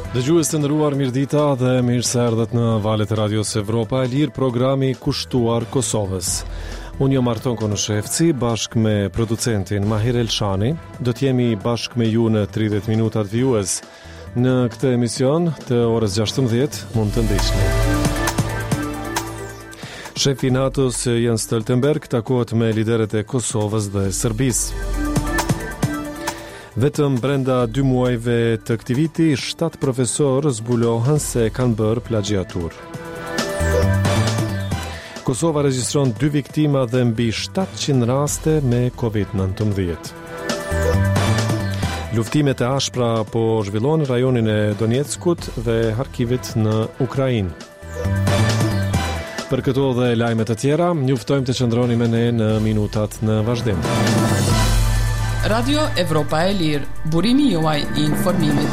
Dëgjues të nderuar, mirëdita dhe mirë se erdhët në valët e Radios Evropa e Lirë, programi kushtuar Kosovës. Unë jam Arton Konushevci, bashkë me producentin Mahir Elshani. Do t'jemi bashkë me ju në 30 minutat vijues. Në këtë emision të orës 16 mund të ndiqni. Shefi i NATO-s Jens Stoltenberg takohet me liderët e Kosovës dhe Serbisë. Vetëm brenda 2 muajve të këtij viti, 7 profesorë zbulohen se kanë bërë plagjiatur. Kosova regjistron 2 viktima dhe mbi 700 raste me COVID-19. Luftimet e ashpra po zhvillohen në rajonin e Donetskut dhe Harkivit në Ukrainë. Për këto dhe lajme të tjera, njoftojmë të qëndroni me ne në minutat në vazhdim. Radio Evropa e Lirë, burimi juaj I informimit.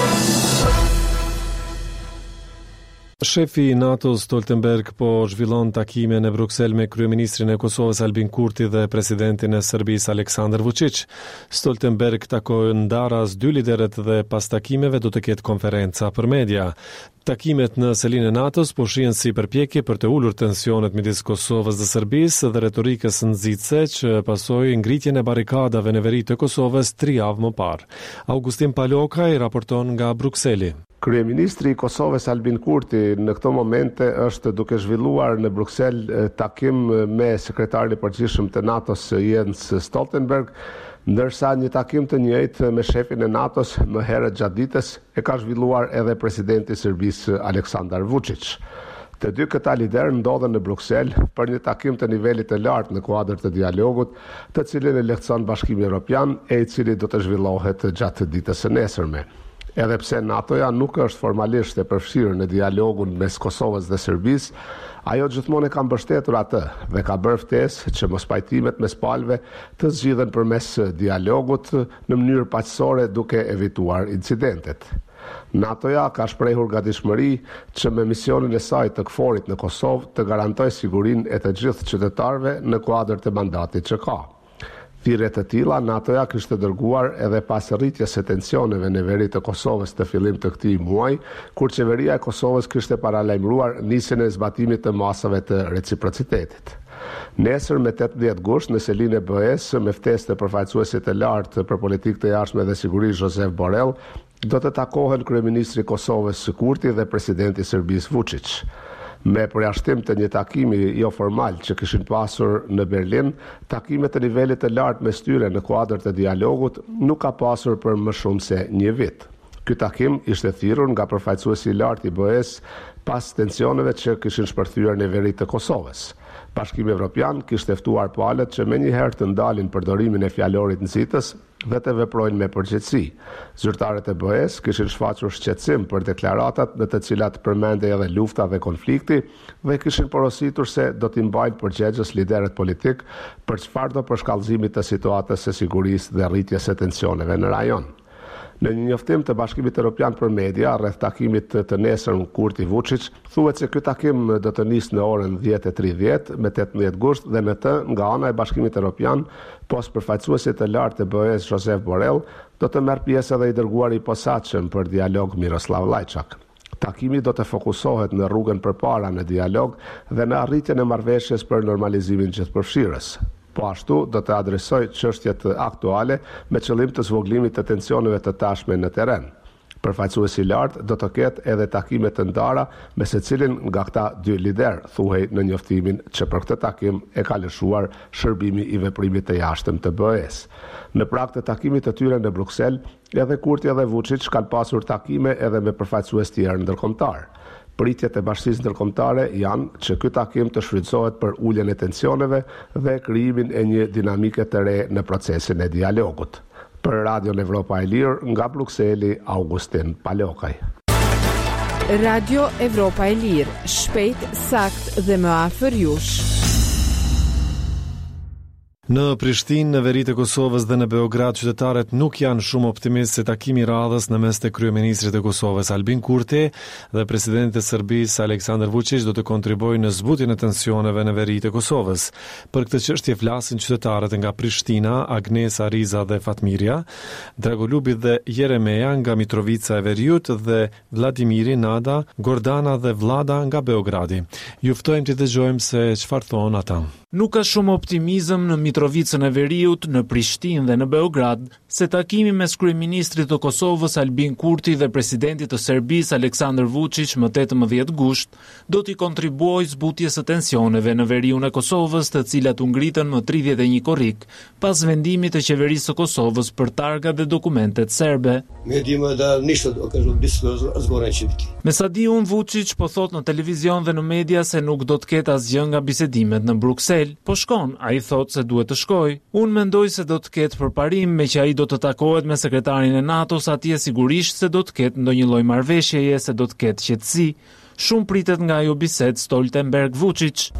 Shefi I NATO-s Stoltenberg po zhvillon takime në Bruksel me kryeministrin e Kosovës Albin Kurti dhe presidentin e Serbisë Aleksandar Vučić. Stoltenberg takoi ndaras 2 liderët dhe pas takimeve do të ketë konferenca për media. Takimet në selinë e NATO-s po shihen si përpjekje për të ulur tensionet midis Kosovës dhe Serbisë dhe retorikës nxitse që pasoi ngritjen e barrikadave në veri të Kosovës 3 javë më parë. Augustin Palokaj raporton nga Brukseli. Kryeministri I Kosovës Albin Kurti në këto momente është duke zhvilluar në Bruksel takim me sekretarin e përgjithshëm të NATO-s Jens Stoltenberg, ndërsa një takim të njëjtë me shefin e NATO-s më herët gjatë ditës e ka zhvilluar edhe presidenti I Serbisë Aleksandar Vučić. Të dy këta liderë ndodhen në Bruksel për një takim të nivelit të lartë në kuadër të dialogut, të cilin e lehtëson Bashkimi Evropian e I cili do të zhvillohet gjatë ditës së nesërme. Edhe pse NATO-ja nuk është formalisht e përfshirë në dialogun mes Kosovës dhe Serbisë, ajo gjithmonë e ka mbështetur atë dhe ka bërë ftesë që mospajtimet mes palëve të zgjidhen përmes dialogut në mënyrë paqësore duke evituar incidentet. NATO-ja ka shprehur gatishmëri që me misionin e saj të KFOR-it në Kosovë të garantojë sigurinë e të gjithë qytetarëve në kuadër të mandatit që ka. Thirrje të tilla NATO-ja kishte dërguar edhe pas rritjes së tensioneve në veri të Kosovës të fillim të këtij muaji, kur qeveria e Kosovës kishte paralajmëruar nisjen e zbatimit të masave të reciprocitetit. Nesër me 18 gusht në selinë e BE-s me ftesë të përfaqësuesit të lartë për politikë të jashtme dhe siguri Josep Borrell, do të takohen kryeministri I Kosovës Kurti dhe presidenti I Serbisë Vučić. Me përjashtim të një takimi jo formal që kishin pasur në Berlin, takimet të nivelit të lartë mes tyre në kuadër të dialogut nuk ka pasur për më shumë se një vit. Ky takim ishte thirrur nga përfaqësuesi I lartë I BE-s pas tensioneve që kishin shpërthyer në veri të Kosovës. Bashkimi Evropian kishte ftuar palët që menjëherë të ndalin përdorimin e fjalorit nxitës dhe të veprojnë me përgjegjësi. Zyrtarët e BE-s kishin shfaqur shqetësim për deklaratat në të cilat përmendej edhe lufta dhe konflikti dhe kishin porositur se do t'i mbajnë përgjegjës liderët politik për çfarëdo përshkallëzimi të situatës së sigurisë dhe rritjes së tensioneve në rajon. Në një njoftim të Bashkimit Evropian për media rreth takimit të nesërm Kurti Vučić, thuhet se ky takim do të nisë në orën 10:30 me 18 gusht dhe në të nga ana e Bashkimit Evropian, pos përfaqësuesit të lartë të BE-s Josep Borrell do të merr pjesë edhe I dërguari I posaçëm për dialog Miroslav Lajçak. Takimi do të fokusohet në rrugën përpara në dialog dhe në arritjen e marrëveshjes për normalizimin gjithëpërfshirës. Po ashtu do të adresoj çështjet aktuale me qëllim të zvogëlimit të tensioneve të tashme në terren. Përfaqësuesi I lartë do të ketë edhe takime të ndara me secilin nga këta 2 lider, thuhej në njoftimin që për këtë takim e ka lëshuar shërbimi I veprimit të jashtëm të BE-s. Në prag të takimit të tyre në Bruksel, edhe Kurti dhe Vučić kanë pasur takime edhe me përfaqësues tjerë ndërkombëtar. Pritjet e bashkisë ndërkombëtare janë që ky takim të shfrytëzohet për uljen e tensioneve dhe krijimin e një dinamike të re në procesin e dialogut. Për Radio Evropa e Lirë nga Brukseli, Augustin Palokaj. Radio Evropa e Lirë, shpejt, sakt dhe më afër jush. Në Prishtinë, në veri të Kosovës dhe në Beograd, qytetarët nuk janë shumë optimistë se takimi i radhës në mes të kryeministrit të Kosovës Albin Kurti dhe presidentit të Serbisë Aleksandar Vučić do të kontribuojë në zbutjen e tensioneve në veri të Kosovës. Për këtë çështje flasin qytetarët nga Prishtina, Agnesa, Riza dhe Fatmirja, Dragolubi dhe Jeremeja nga Mitrovica e Veriut dhe Vladimiri, Nada, Gordana dhe Vlada nga Beogradi. Ju ftojmë të dëgjojmë se çfarë thonë ata. Nuk ka shumë optimizëm në Mitrovicën e Veriut, në Prishtinë dhe në Beograd, se takimi mes kryeministrit të Kosovës Albin Kurti dhe presidentit të Serbisë Aleksandar Vučić më 18 gusht do t'i kontribuojë zbutjes së tensioneve në veriun e Kosovës, të cilat u ngritën më 31 korrik pas vendimit të qeverisë së Kosovës për targa dhe dokumentet serbe. Me sa di unë, Vučić po thot në televizion dhe në media se nuk do të ketë asgjë nga bisedimet në Bruksel. Po shkon, a i thot se duhet të shkoj. Unë mendoj se do të ketë përparim me që a i do të takohet me sekretarin e NATO-s, atje sigurisht se do të ketë ndonjë lloj marrëveshjeje, se do të ketë qetësi. Shumë pritet nga ajo bisedë Stoltenberg-Vučić.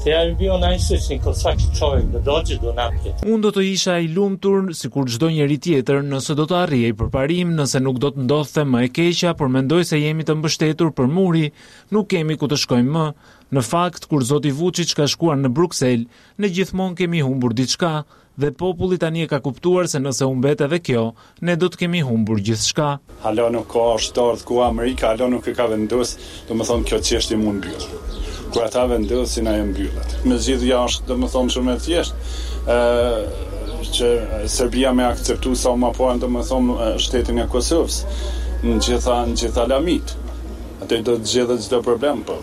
Unë do të isha i lumtur sikur çdo njeri tjetër nëse do të arrijej përparim, nëse nuk do të ndodhte më e keqja, por mendoj se jemi të mbështetur për muri, nuk kemi ku të shkojmë më. Në fakt, kur zoti Vučić ka shkuar në Bruksel, ne gjithmonë kemi humbur diçka dhe populli tani e ka kuptuar se nëse humbet edhe kjo, ne do të kemi humbur gjithçka. Hala nuk ka shtartë ku Amerika, hala nuk e ka vendos, domethënë kjo çështje mund mbyll. Kur ata vendosin ajo mbyllet. Me zgjidhja është domethënë shumë e thjeshtë, që Serbia me akceptu sa më parë domethënë shtetin e Kosovës në gjitha lamit. Atë do të zgjidhet çdo problem po.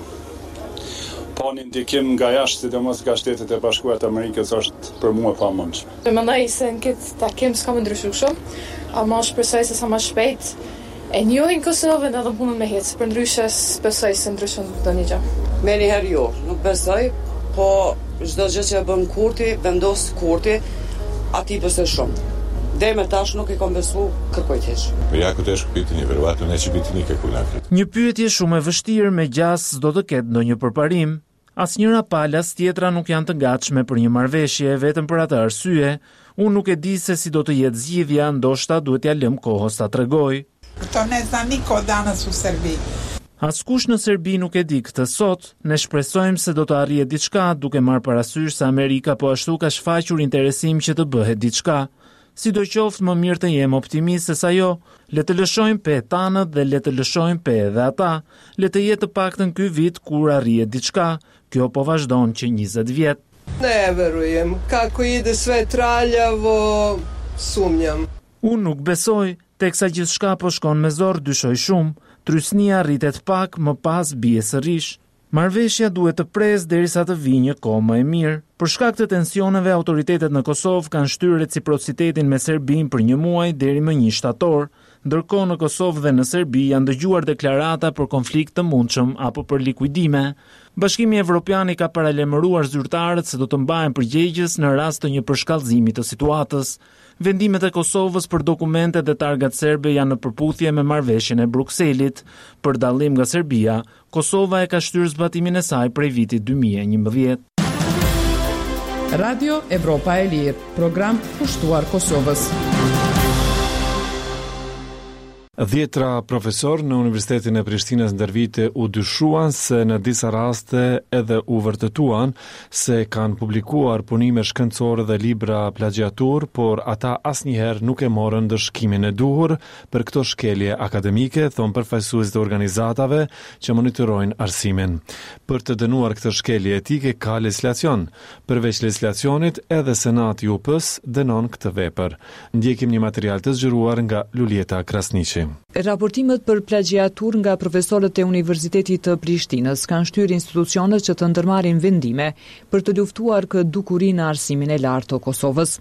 Pa një ndikim nga jashtë, sidomos nga Shtetet e Bashkuara të Amerikës, është për mua e pamundshme. Mendoj se në këtë takim s'ka më ndryshu shumë, ama shpresoj se sa më shpejt e njohin Kosovën edhe punën me hecë. Për ndryshe besoj se ndryshon ndonjë gjë. Meniherë jo, nuk besoj, po çdo gjë që bën Kurti, vendos Kurti, ati besoj shumë. Deri më tash nuk e kam besu kërkoj hiç. Po jako teško pitanje, verovatno neće biti nikakvog napretka. Një pyetje shumë e vështirë me gjas s'do të ketë ndonjë përparim. Asnjëra palas tjetra nuk janë të gatshme për një marrëveshje, vetëm për atë arsye, unë nuk e di se si do të jetë zgjidhja, ndoshta duhet ja lëm kohës ta tregoj. To ne zna niko danas u Serbiji. Askush në Serbi nuk e di këtë sot, ne shpresojmë se do të arrihet diçka, duke marrë parasysh se Amerika po ashtu ka shfaqur interesim që të bëhet diçka. Sidoqoftë më mirë të jem optimist se sa jo, le të lëshojmë pe tanët dhe le të lëshojmë pe edhe ata, le të jetë të paktën ky vit kur arrihet diçka, kjo po vazhdon që 20 vjet. Ne verujem, kako ide sve traljavo, sumnjam. Unë nuk besoj, teksa gjithçka po shkon me zor, dyshoj shumë, trysnia rritet pak, më pas bie sërish. Marrëveshja duhet të presë derisa të vijë një kohë më e mirë. Për shkak të tensioneve, autoritetet në Kosovë kanë shtyrë reciprocitetin me Serbinë për një muaj deri më 1 shtator, ndërkohë në Kosovë dhe në Serbi janë dëgjuar deklarata për konflikt të mundshëm apo për likuidime. Bashkimi Evropian i ka paralajmëruar zyrtarët se do të mbahen përgjegjës në rast të një përshkallëzimi të situatës. Vendimet e Kosovës për dokumentet dhe targat serbe janë në përputhje me marrëveshjen e Brukselit. Për dallim nga Serbia, Kosova e ka shtyrë zbatimin e saj prej vitit 2011. Radio Evropa e Lirë, program pushtuar Kosovës. 10 profesor në Universitetin e Prishtinës ndër vite u dyshuan se në disa raste edhe u vërtetuan se kanë publikuar punime shkencore dhe libra plagjatur, por ata asnjëherë nuk e morën dëshkimin e duhur për këto shkelje akademike, thonë përfaqësuesit e organizatave që monitorojnë arsimin. Për të dënuar këtë shkelje etike ka legislacion. Përveç legislacionit, edhe Senati UP-s dënon këtë vepër. Ndjekim një material të zgjeruar nga Lulieta Krasniqi. Raportimet për plagjiatur nga profesorët e Universitetit të Prishtinës kanë shtyrë institucionet që të ndërmarrin vendime për të luftuar këtë dukuri në arsimin e lartë të Kosovës.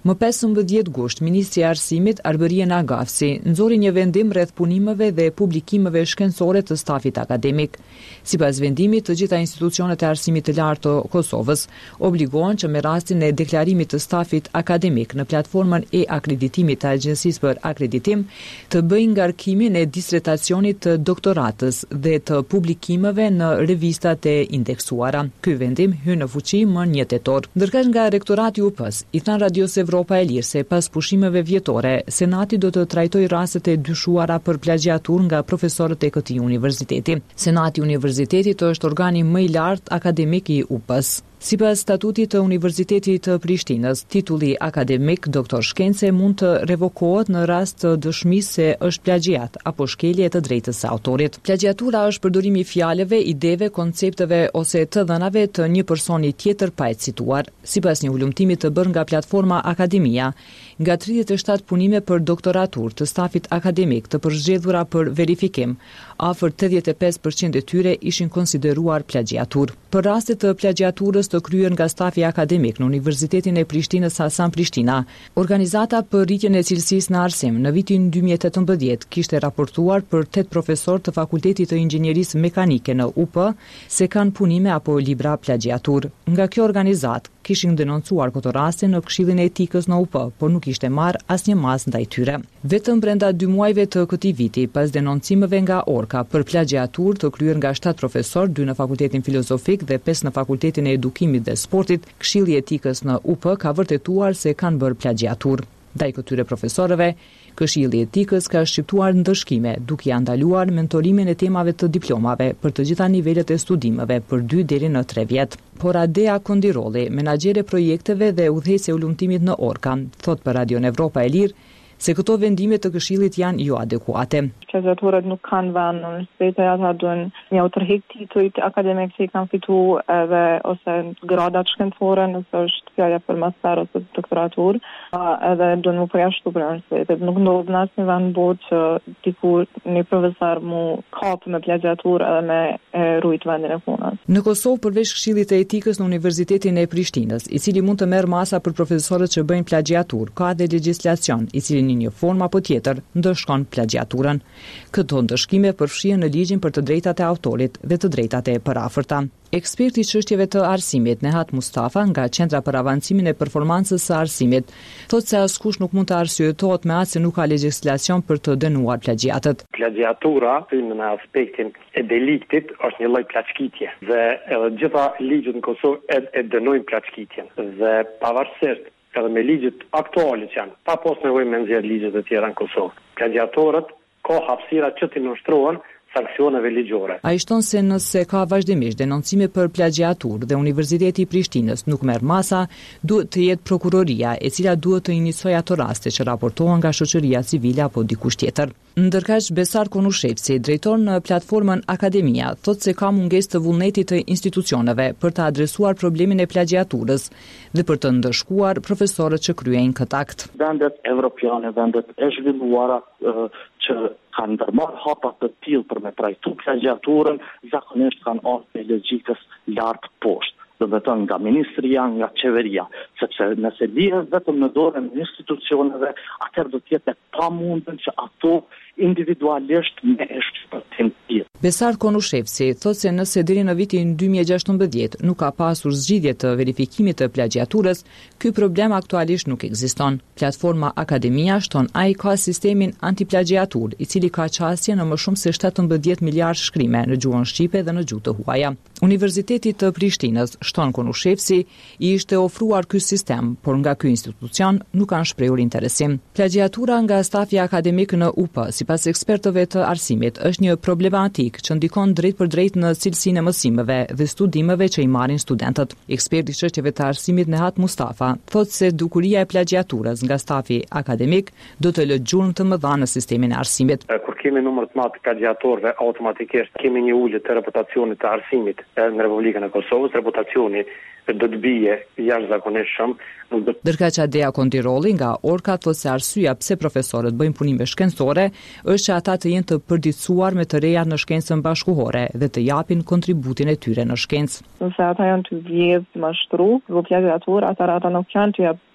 Më 15 gusht, Ministri i Arsimit Arberien Agafsi nxori një vendim rreth punimeve dhe publikimeve shkencore të stafit akademik. Sipas vendimit, të gjitha institucionet e arsimit të lartë të Kosovës obligohen që me rastin e deklarimit të stafit akademik në platformën e akreditimit të Agjencisë për Akreditim të bëjnë ngarkimin e disertacionit të doktoratës dhe të publikimeve në revistat e indeksuara. Ky vendim hyn në fuqi më 1 tetor. Ndërkësh nga Rektorati i UP-s i than Radios Evropa e Lirë se pas pushimeve vjetore, Senati do të trajtojë rastet e dyshuara për plagiatur nga profesorët e këtij universiteti. Senati i Universitetit është organi më i lartë akademik i UP-s. Sipas statutit të Universitetit të Prishtinës, titulli akademik doktor shkence mund të revokohet në rast të dëshmisë se është plagiat apo shkelje të drejtës së autorit. Plagiatura është përdorimi i fjalëve, ideve, koncepteve ose të dhënave të një personi tjetër pa e cituar. Sipas një ulëmtimi të bërë nga platforma Akademia, nga 37 punime për doktoratur të stafit akademik të përzgjedhura për verifikim, afër 85% e tyre ishin konsideruar plagiatur. Për rastet të plagiaturës të kryer nga stafi akademik në Universitetin e Prishtinës Hasan Prishtina, Organizata për rritjen e cilësisë në arsim në vitin 2018 kishte raportuar për 8 profesor të Fakultetit të Inxhinierisë Mekanike në UP se kanë punime apo libra plagiatur. Nga kjo organizatë kishin denoncuar këto raste në Këshillin e Etikës në UP, por nuk ishte marrë asnjë mas ndaj tyre. Vetëm brenda 2 muajve të këtij viti, pas denoncimeve nga Orka për plagiatur të kryer nga 7 profesor, 2 në Fakultetin Filozofik dhe 5 në Fakultetin e Edukimit dhe Sportit, Këshilli i Etikës në UP ka vërtetuar se kanë bërë plagiatur. Ndaj këtyre profesorëve, Këshilli i Etikës ka shqiptuar ndëshkime, duke ia ndaluar mentorimin e temave të diplomave për të gjitha nivelet e studimeve për 2 deri në 3 vjet. Por Adea Kondirolli, menaxhere projekteve dhe udhëheqëse ulëmtimit në Orka, thot për Radion Evropa e Lirë se këto vendime të Këshillit janë jo adekuate. Plagiatorët nuk kanë vend në universitete, ata duhen një tërheq titujt akademik që i kanë fituar edhe ose gradat shkencore nëse është fjala për master ose doktoratur, edhe duhen më përjashtu për universitetet. Nuk ndodh në asnjë vend botë që dikur një profesor mu kap me plagiatur edhe me rujt vendin e punës. Në Kosovë, përveç Këshillit të Etikës në Universitetin e Prishtinës, i cili mund të merr masa për profesorët që bëjnë plagiatur, ka dhe legjislacion i cili në një formë apo tjetër ndëshkon plagiaturën. Këto ndëshkime përfshihen në ligjin për të drejtat e autorit dhe të drejtat e përafërta. Eksperti i çështjeve të arsimit Nehat Mustafa nga Qendra për Avancimin e Performancës së Arsimit thotë se askush nuk mund të arsyetohet me atë se nuk ka legjislacion për të dënuar plagiatët. Plagiatura në aspektin e deliktit është një lloj plaçkitje dhe edhe gjitha ligjet në Kosovë e dënojnë plaçkitjen dhe pavarësisht edhe me ligjet aktuale që janë, pa pas nevojë me nxjerr ligjet e tjera në Kosovë. Plagiatorët ka hapësira që të nënshtrohen sanksioneve ligjore. Ai shton se nëse ka vazhdimisht denoncime për plagiatur dhe Universiteti i Prishtinës nuk merr masa, duhet të jetë prokuroria e cila duhet të iniciojë ato raste që raportohen nga shoqëria civile apo dikush tjetër. Ndërkaq Besar Konushevci, drejtor në platformën Akademia, thotë se ka mungesë të vullnetit të institucioneve për të adresuar problemin e plagiaturës dhe për të ndëshkuar profesorët që kryejnë këtë akt. Vendet evropiane, vendet e zhvilluara që kanë ndërmarrë hapa të tillë për me trajtu plagiaturën, zakonisht kanë ardhur me logjikës lart poshtë. Do të thonë nga ministria, nga qeveria, sepse nëse lihet vetëm në dorën e institucioneve, atëherë do të jetë pamundën që ato individualisht me shpëtim tjetër. Besar Konushevci thotë se nëse deri në vitin 2016 nuk ka pasur zgjidhje të verifikimit të plagiaturës, ky problem aktualisht nuk ekziston. Platforma Akademia shton ai ka sistemin antiplagiatur, i cili ka qasje në më shumë se 17 miliard shkrime në gjuhën shqipe dhe në gjuhë të huaja. Universiteti të Prishtinës, shton Konushevci, i ishte ofruar ky sistem, por nga ky institucion nuk kanë shprehur interesim. Plagiatura nga stafi akademik në UP, sipas ekspertëve të arsimit, është një problematik që ndikon drejt për drejt në cilësinë e mësimeve dhe studimeve që i marrin studentët. Eksperti i çështjeve të arsimit Nehat Mustafa thotë se dukuria e plagiaturës nga stafi akademik do të lë gjurmë të mëdha në sistemin e arsimit. Kur kemi numër të madh të plagiatorëve, automatikisht kemi një ulje të reputacionit të arsimit në Republikën e Kosovës. Reputacioni do të bie jashtëzakonisht. Ndërkaq Adea Kondirolli nga Orka thotë se arsyeja pse profesorët bëjnë punime shkencore është që ata të jenë të përditësuar me të reja në shkencën bashkëkohore dhe të japin kontributin e tyre në shkencë. Nëse ata janë të vjedhë të mashtru, plagiatur, ata nuk janë të jap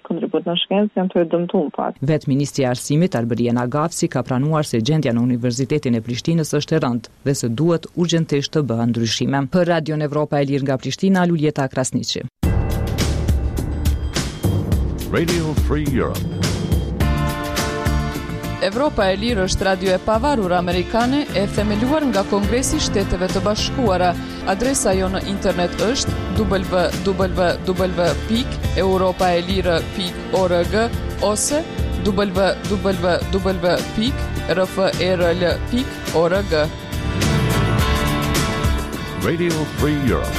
kontribut në shkencë janë të dëmtuar pak. Vetë Ministri i Arsimit Alberia Nagafsi ka pranuar se gjendja në Universitetin e Prishtinës është e rëndë dhe se duhet urgjentisht të bëhen ndryshime. Për Radion Evropa e Lirë nga Prishtina, Luljeta Krasniqi. Radio Free Europe. Evropa e Lirë është radio e pavarur amerikane e themeluar nga Kongresi i Shteteve të Bashkuara. Adresa jo në internet është www.europaelire.org ose www.rferl.org. Radio Free Europe.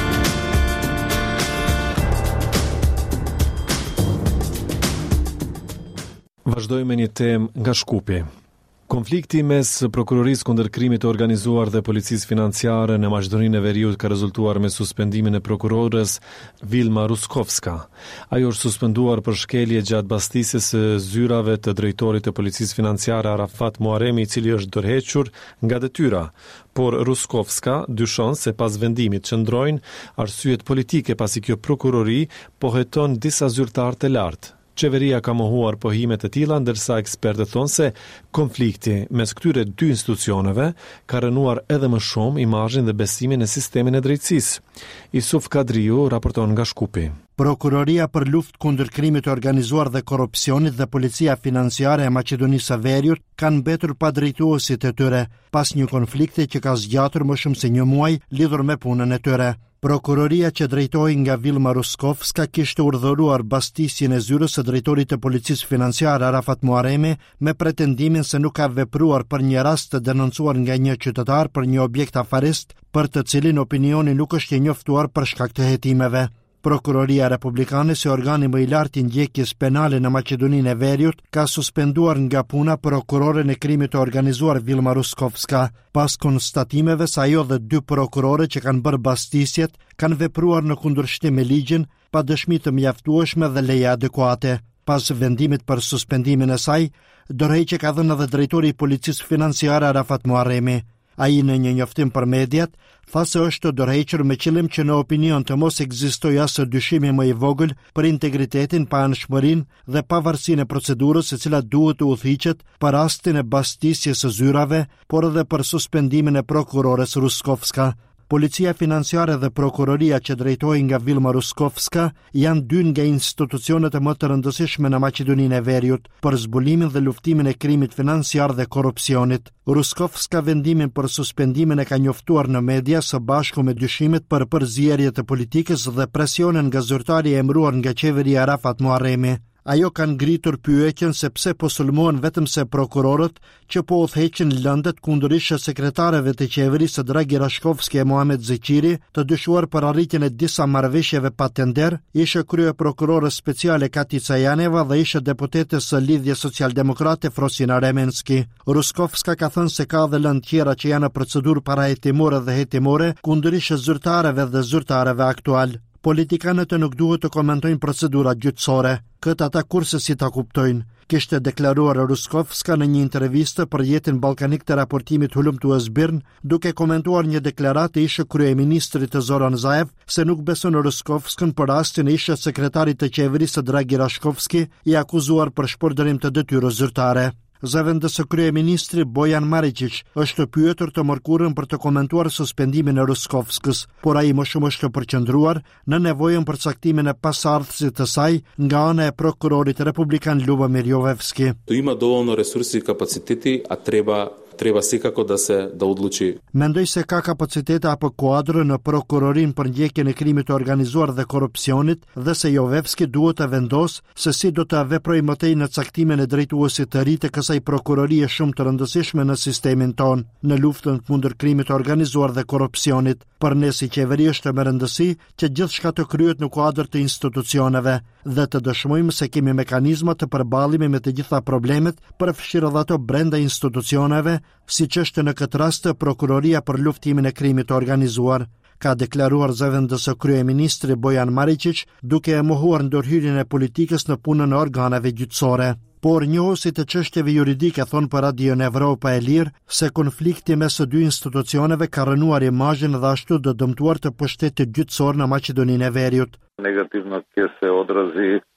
Vazhdojmë me një temë nga Shkupi. Konflikti mes prokurorisë kundër krimit të organizuar dhe policisë financiare në Maqedoninë e Veriut ka rezultuar me suspendimin e prokurores Vilma Ruskovska. Ajo është suspenduar për shkelje gjatë bastisjes së zyrave të drejtorit të policisë financiare Arafat Muharemi, i cili është dorëhequr nga detyra. Por Ruskovska dyshon se pas vendimit qëndrojnë arsyet politike, pasi kjo prokurori poheton disa zyrtar të lartë. Qeveria ka mohuar pohimet e tilla, ndërsa ekspertët thonë se konflikti mes këtyre dy institucioneve ka rënuar edhe më shumë imazhin dhe besimin në sistemin e drejtësisë. Isuf Kadriu raporton nga Shkupi. Prokuroria për luftë kundër krimit të organizuar dhe korrupsionit dhe policia financiare e Maqedonisë së Veriut kanë mbetur pa drejtuesit e tyre pas një konflikti që ka zgjatur më shumë se një muaj lidhur me punën e tyre. Prokuroria që drejtohej nga Vilma Ruskovska kishte urdhëruar bastisjen e zyrës së drejtorit të policisë financiare Arafat Muharemi me pretendimin se nuk ka vepruar për një rast të denoncuar nga një qytetar për një objekt afarist për të cilin opinioni nuk është i njoftuar për shkak të hetimeve. Prokuroria Republikane, si organi më i lartë i ndjekjes penale në Maqedoninë e Veriut, ka suspenduar nga puna prokuroren e krimit të organizuar Vilma Ruskovska, pas konstatimeve se ajo dhe dy prokurore që kanë bërë bastisjet kanë vepruar në kundërshtim me ligjin, pa dëshmi të mjaftueshme dhe leje adekuate. Pas vendimit për suspendimin e saj, dorëheqje ka dhënë edhe drejtori i policisë financiare Arafat Muharemi. Ai në një njoftim për mediat tha se është dorëhequr me qëllim që në opinion të mos ekzistojë as dyshimi më i vogël për integritetin, paanshmërinë dhe pavarësinë e procedurës e cila duhet të udhëhiqet për rastin e bastisjes së zyrave, por edhe për suspendimin e prokurores Ruskovska. Policia financiare dhe prokuroria që drejtohej nga Vilma Ruskovska janë dy nga institucionet më të rëndësishme në Maqedoninë e Veriut për zbulimin dhe luftimin e krimit financiar dhe korrupsionit. Ruskovska vendimin për suspendimin e ka njoftuar në media së bashku me dyshimet për përzierje të politikës dhe presionin nga zyrtari e emëruar nga qeveria Arafat Muharemi. Ajo kanë ngritur pyetjen se pse po sulmohen vetëm se prokurorët që po udhëheqin lëndet kundërisht sekretarëve të qeverisë Dragi Rashkovski e Muhamet Zeqiri, të dyshuar për arritjen e disa marrëveshjeve pa tender, ishte krye prokurore speciale Katica Janeva dhe ishte deputete së Lidhjes Socialdemokrate Frosina Remenski. Ruskovska ka thënë se ka dhe lëndë tjera që janë në procedurë parahetimore dhe hetimore kundërisht zyrtarëve dhe zyrtarëve aktual. Politikanët nuk duhet të komentojnë procedurat gjyqësore. Këtë ata kurse si ta kuptojnë, kishte deklaruar Ruskovska në një intervistë për jetën ballkanik të raportimit Hulumtues Birn, duke komentuar një deklaratë e ish kryeministrit Zoran Zaev se nuk beson Ruskovskën për rastin e ish sekretarit të qeverisë Dragi Rashkovski, i akuzuar për shpërdorim të detyrës zyrtare. Zëvendësë kryeministri Bojan Maričić është pyetur të mërkurën për të komentuar suspendimin e Ruskovskës, por ai më shumë është përqendruar në nevojën për caktimin e pasardhësit të saj nga ana e prokurorit republikan Ljubomir Jovevski. To ima dovoljno resursi i kapaciteti, a treba sikako da odluči. Mendoj se ka kapacitete apo kuadrë në prokurorin për ndjekjen e krimit të organizuar dhe korrupsionit dhe se Jovevski duhet të vendosë se si do të veprojë më tej në caktimin e drejtuesit të ri të kësaj prokurorie shumë të rëndësishme në sistemin ton, në luftën kundër krimit të organizuar dhe korrupsionit. Për ne si qeveri është me rëndësi që gjithçka të kryhet në kuadër të institucioneve dhe të dëshmojmë se kemi mekanizma të përballemi me të gjitha problemet, përfshirë edhe ato brenda institucioneve, siç është në këtë rast prokuroria për luftimin e krimit të organizuar, ka deklaruar zëvendësë kryeministri Bojan Maričić, duke e mohuar ndërhyrjen e politikës në punën e organeve gjyqësore. Por njohësit e çështjeve juridike thonë për Radion Evropa e Lirë se konflikti mes së dy institucioneve ka rënuar imazhin dhe ashtu do dëmtuar të pushtetit gjyqësor në Maqedoninë e Veriut. Negativno će se odrazi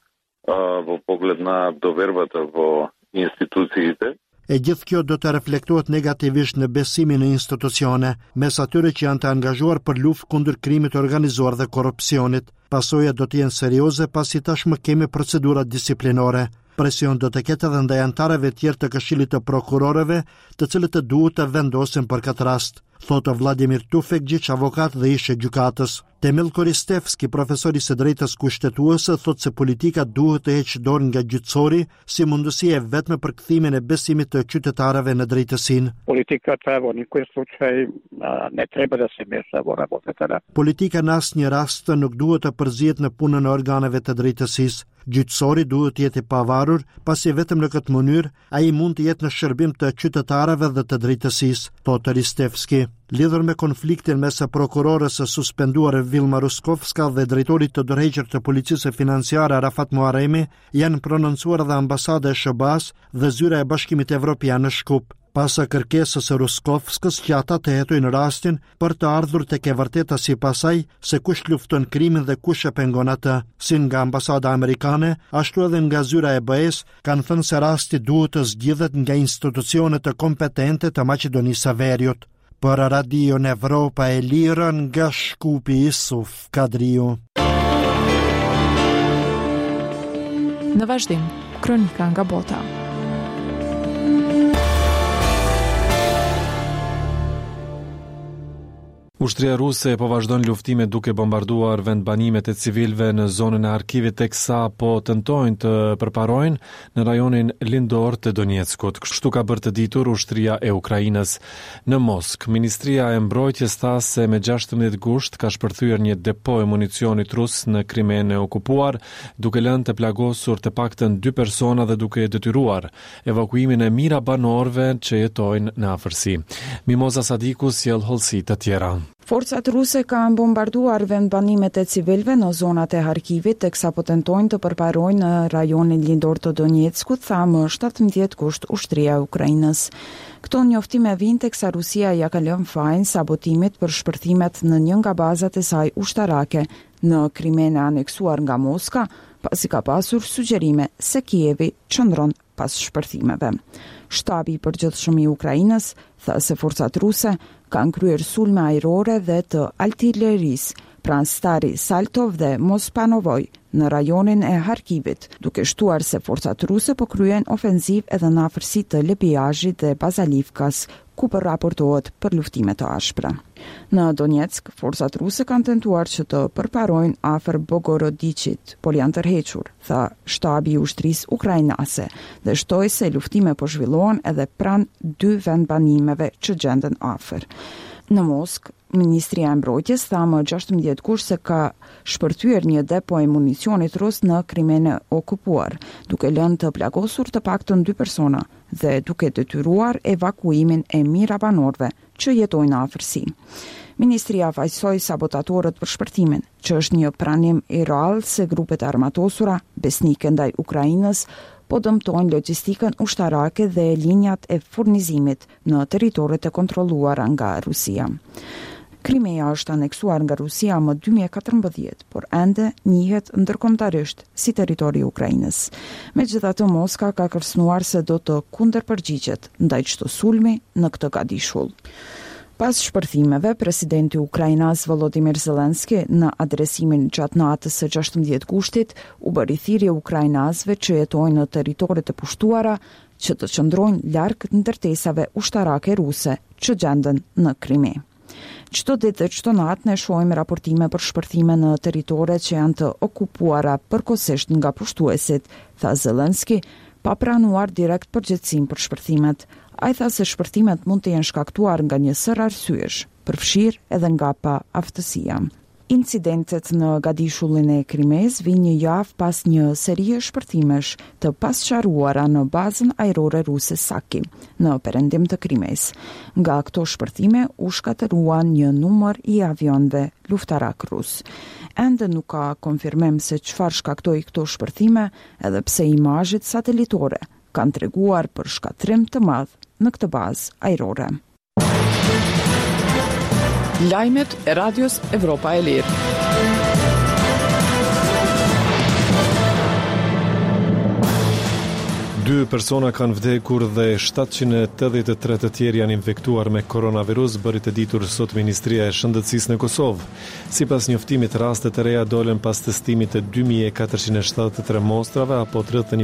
во поглед на довербата во институциите. E gjithë kjo do të reflektohet negativisht në besimin në institucione, mes atyre që janë të angazhuar për luftë kundër krimit organizuar dhe korrupsionit. Pasojat do të jenë serioze pasi tashmë kemi procedura disiplinore. Presion do të ketë edhe ndaj anëtarëve tjerë të Këshillit të Prokurorëve, të cilët të duhet të vendosen për këtë rast, thotë Vladimir Tufekgjich, avokat dhe ish gjykatës. Temel Koristevski, profesori së drejtës kushtetuese, thotë se politika duhet të heqë dorë nga gjyqësori si mundësi e vetme për kthimin e besimit të qytetarëve në drejtësinë. Politika në asnjë rast nuk duhet të përzihet në punën e organeve të drejtësisë. Gjyqësori duhet të jetë i pavarur, pasi vetëm në këtë mënyrë ai mund të jetë në shërbim të qytetarëve dhe të drejtësisë, thotë Koristevski. Lidhur me konfliktin mes prokurores së suspenduar Vilma Ruskovska dhe drejtorit të dorëhequr të policisë financiare Rafat Muharremi, janë prononcuar edhe ambasada e SBA-s dhe zyra e Bashkimit Evropian në Shkup, pas kërkesës së Ruskovskës që ata të hetojnë rastin për të ardhur tek e vërteta sipas saj se kush lufton krimin dhe kush e pengon atë. Si nga ambasada amerikane, ashtu edhe nga zyra e BE-s kanë thënë se rasti duhet të zgjidhet nga institucionet të kompetente të Maqedonisë së Veriut. Për Radio Evropa e Lirë nga Shkupi, Isuf Kadriu. Në vazhdim, kronika nga bota. Ushtria ruse po vazhdon luftime duke bombarduar vendbanimet e civilëve në zonën e arkivit teksa po tentojnë të përparojnë në rajonin lindor të Donjeckut. Kështu ka bërë të ditur ushtria e Ukrainës. Në Mosk, Ministria e Mbrojtjes tha se me 16 gusht ka shpërthyer një depo e municionit rus në Krimen e okupuar, duke lënë të plagosur të paktën 2 persona dhe duke detyruar evakuimin e mijëra banorëve që jetojnë në afërsi. Mimoza Sadiku sjell hollësi të tjera. Forcat ruse kanë bombarduar vendbanimet e civilëve në zonat e Harkivit, teksa po tentojnë të përparojnë në rajonin lindor të Donjeckut, tha më 17 gusht ushtria e Ukrainës. Këto njoftime vijnë teksa Rusia ja ka lënë fajin sabotimit për shpërthimet në një nga bazat e saj ushtarake në Krimen e aneksuar nga Moska, pasi ka pasur sugjerime se Kijevi qëndron pas shpërthimeve. Shtabi i përgjithshëm i Ukrainës tha se forcat ruse kanë kryer sulme ajrore dhe të artillerisë pranë Stari Saltov dhe Mospanovoj në rajonin e Harkivit, duke shtuar se forcat ruse po kryejnë ofenziv edhe në afërsi të Lepiazhit dhe Bazalivkas, ku po raportohet për luftime të ashpra. Në Donetsk, forcat ruse kanë tentuar që të përparojnë afër Bogorodiqit, por janë tërhequr, tha shtabi i ushtrisë ukrainase, dhe shtoi se luftime po zhvillohen edhe pranë 2 vendbanimeve që gjenden afër. Në Moskë, Ministria e Mbrojtjes tha më 16 gusht se ka shpërthyer një depo e municionit rus në Krimen e okupuar, duke lënë të plagosur të paktën 2 persona dhe duke detyruar evakuimin e mijëra banorëve që jetojnë në afërsi. Ministria fajsoi sabotatorët për shpërtimin, që është një pranim i rrallë se grupet armatosura besnike ndaj Ukrainës po dëmtojnë logjistikën ushtarake dhe linjat e furnizimit në territoret e kontrolluara nga Rusia. Krimea është aneksuar nga Rusia më 2014, por ende njihet ndërkombëtarisht si territori i Ukrainës. Megjithatë, Moska ka kërcënuar se do të kundërpërgjigjet ndaj çdo sulmi në këtë gadishull. Pas shpërthimeve, presidenti Ukrainas Volodymyr Zelensky në adresimin gjatë natës së 16 gushtit u bëri thirrje ukrainasëve që jetojnë në territoret e pushtuara që të qëndrojnë larg ndërtesave ushtarake ruse që gjenden në Krimi. Çdo ditë dhe çdo natë ne shohim raportime për shpërthime në teritoret që janë të okupuara përkohësisht nga pushtuesit, tha Zelensky, pa pranuar direkt përgjegjësinë për shpërthimet. Ai tha se shpërthimet mund të jenë shkaktuar nga një sër arsyesh, përfshirë edhe nga pa aftësia. Incidentet në gadishullin e Krimes vijnë një javë pas një serie shpërthimesh të pasqaruara në bazën ajrore ruse Saki, në perëndim të Krimes. Nga këto shpërthime u shkatëruan një numër i avionëve luftarak rus. Ende nuk ka konfirmim se çfarë shkaktoi këto shpërthime, edhe pse imazhet satelitore kanë treguar për shkatrim të madh në këtë bazë ajrore. Lajmet e Radios Evropa e Lirë. 2 persona kanë vdekur dhe 783 të tjerë janë infektuar me koronavirus, bëri të ditur sot Ministria e Shëndetësisë në Kosovë. Sipas njoftimit, rastet e reja dolën pas testimit të 2473 mostrave, apo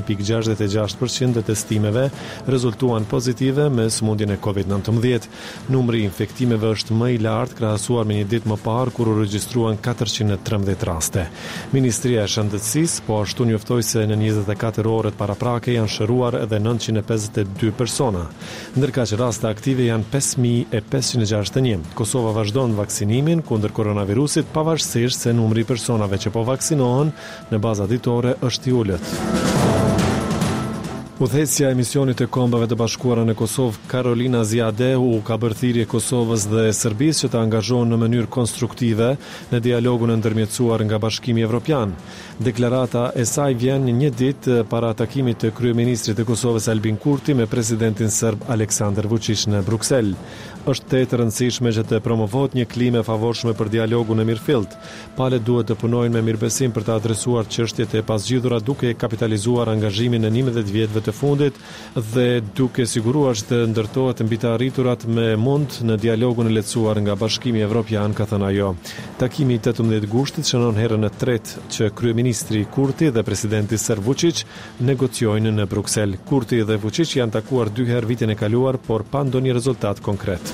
31.66% të testimeve rezultuan pozitive me sëmundjen e COVID-19. Numri i infektimeve është më i lartë krahasuar me një ditë më parë kur u regjistruan 413 raste. Ministria e Shëndetësisë po ashtu njoftoi se në 24 orët paraprake janë shëruar edhe 952 persona, ndërka që raste aktive janë 5561. Kosova vazhdon vaksinimin kundër koronavirusit pavarësisht se numri i personave që po vaksinohen në baza ditore është i ulët. Udhëheqësja e misionit të Kombeve të Bashkuara në Kosovë, Karolina Ziade, u ka bërë thirrje Kosovës dhe Serbisë që të angazhohen në mënyrë konstruktive në dialogun e ndërmjetësuar nga Bashkimi Evropian. Deklarata e saj vjen një ditë para takimit të kryeministrit të Kosovës Albin Kurti me presidentin serb Aleksandar Vučić në Bruksel. Është të rëndësishme që të promovohet një klimë e favorshme për dialogun e mirëfillt. Palët duhet të punojnë me mirëbesim për të adresuar çështjet e pasgjidhura duke kapitalizuar angazhimin në 11 vjetëve të fundit dhe duke siguruar që të ndërtohet mbi të arriturat me mund në dialogun e lehtësuar nga Bashkimi Evropian, ka thënë ajo. Takimi 18 gushtit shënon herën e tretë që kryeministri Kurti dhe presidenti serb Vučić negociojnë në Bruksel. Kurti dhe Vučić janë takuar 2 herë vitin e kaluar, por pa ndonjë rezultat konkret.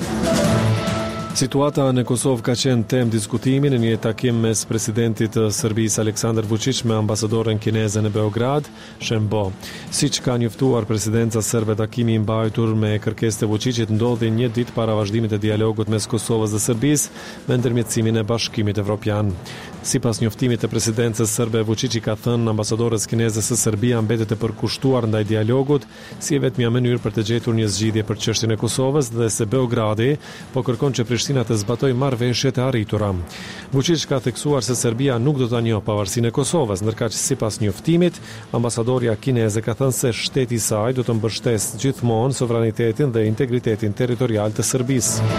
Situata në Kosovë ka qenë temë diskutimi në një takim mes presidentit të Serbisë Aleksandar Vučić me ambasadoren kineze në Beograd, Shembo. Siç ka njoftuar presidenca serbe, takimi i mbajtur me kërkesë të Vučićit ndodhi një ditë para vazhdimit të dialogut mes Kosovës dhe Serbisë me ndërmjetësimin e Bashkimit Evropian. Sipas njoftimit të presidencës serbe, Vučić ka thënë ambasadores kineze se Serbia mbetet e përkushtuar ndaj dialogut si e vetmja mënyrë për të gjetur një zgjidhje për çështjen e Kosovës dhe se Beogradi po kërkon që Prishtina të zbatojë marrëveshjet e arritura. Vučić ka theksuar se Serbia nuk do ta njohë pavarësinë e Kosovës, ndërka që sipas njoftimit, ambasadorja kineze ka thënë se shteti i saj do të mbështesë gjithmonë sovranitetin dhe integritetin territorial të Serbisë.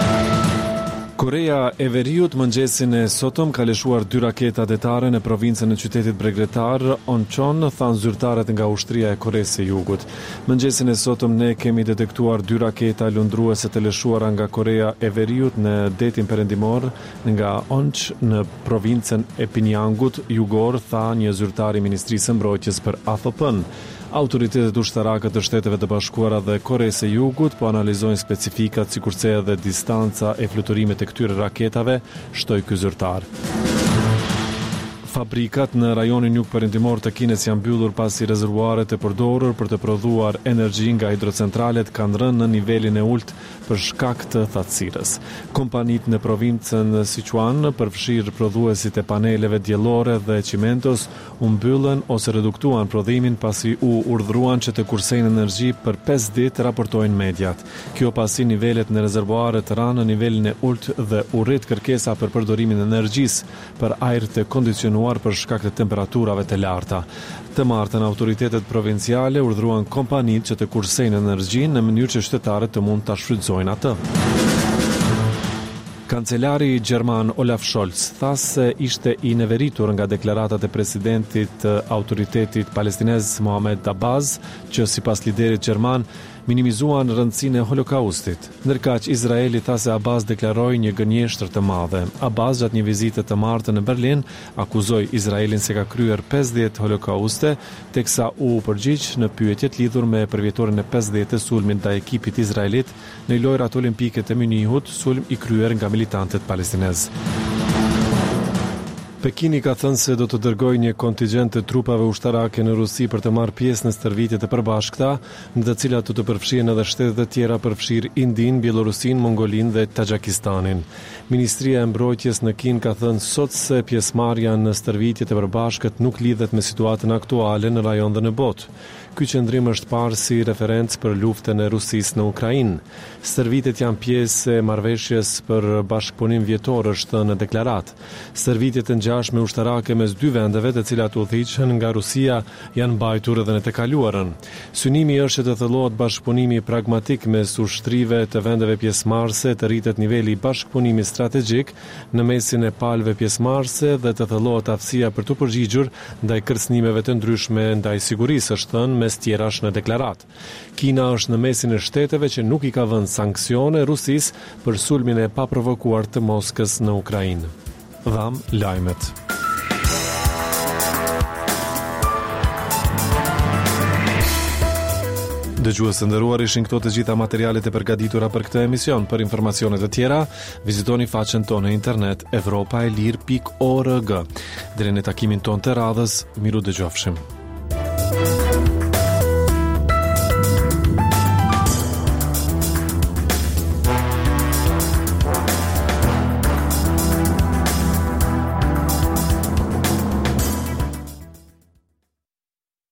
Korea e Veriut mëngjesin e sotëm ka lëshuar 2 raketa detare në provincën e qytetit bregdetar Onchon, thanë zyrtarët nga ushtria e Koreas së Jugut. Mëngjesin e sotëm ne kemi detektuar 2 raketa lundruese të lëshuara nga Korea e Veriut në detin perëndimor nga Onch në provincën e Pinjangut jugor, tha një zyrtar i Ministrisë së Mbrojtjes për AFP-n. Autoritetet ushtarake të Shteteve të Bashkuara dhe Koreas së Jugut po analizojnë specifikat sikurse edhe distanca e fluturimit të këtyre raketave, shtoi ky zyrtar. Fabrikat në rajonin jug-perëndimor të Kinës janë mbyllur pasi rezervuaret e përdorur për të prodhuar energji nga hidrocentralet kanë rënë në nivelin e ulët për shkak të thatësirës. Kompanitë në provincën Sichuan, përfshirë prodhuesit e paneleve diellore dhe cimentos, u mbyllën ose reduktuan prodhimin pasi u urdhëruan që të kursejnë energji për 5 ditë, raportojnë mediat. Kjo pasi nivelet në rezervuaret ranë në nivelin e ulët dhe u rrit kërkesa për përdorimin e energjisë për ajër të kondicionuar për shkak të temperaturave të larta. Të martën autoritetet provinciale urdhëruan kompanitë që të kursejnë energjinë në mënyrë që qytetarët të mund ta shfrytëzojnë atë. Kancelari gjerman Olaf Scholz tha se ishte i neveritur nga deklaratat e presidentit të autoritetit palestinez Mohamed Abbas, që sipas liderit gjerman minimizuan rëndësinë e holokaustit. Ndërkaq Izraeli tha se Abbas deklaroi një gënjeshtër të madhe. Abbas gjatë një vizite të martën në Berlin akuzoi Izraelin se ka kryer 50 holokauste, teksa u përgjigj në pyetjet lidhur me përvjetorin e 50 të sulmit ndaj ekipit izraelit në lojrat olimpike të Munihut, sulm i kryer nga militantët palestinezë. Pekini ka thënë se do të dërgojë një kontingjent të trupave ushtarake në Rusi për të marrë pjesë në stërvitjet e përbashkëta, në të cilat do të përfshihen edhe shtetet e tjera, përfshirë Indinë, Bielorusinë, Mongolinë dhe Taxhikistanin. Ministria e Mbrojtjes në Kinë ka thënë sot se pjesëmarrja në stërvitjet e përbashkët nuk lidhet me situatën aktuale në rajon dhe në botë. Ky qendrim është parë si referencë për luftën e Rusisë në Ukrainë. Stërvitjet janë pjesë e marrëveshjes për bashkëpunim vjetor, është thënë në deklaratë. Stërvitjet e ngjashme ushtarake mes 2 vendeve, të cilat udhëhiqen nga Rusia, janë mbajtur edhe në të kaluarën. Synimi është të thellohet bashkëpunimi pragmatik mes ushtrive të vendeve pjesëmarrëse, të rritet niveli i bashkëpunimit strategjik në mesin e palëve pjesëmarrëse dhe të thellohet aftësia për të përgjigjur ndaj kërcënimeve të ndryshme ndaj sigurisë, është thënë mes tjerash në deklarat. Kina është në mesin e shteteve që nuk i ka vënë sanksione Rusisë për sulmin e paprovokuar të Moskës në Ukrainë. Dham lajmet. Dëgjues të nderuar, ishin këto të gjitha materialet e përgatitura për këtë emision. Për informacione të tjera, vizitoni faqen tonë në internet evropaelir.org. Deri në takimin tonë të radhës, miru dëgjofshim.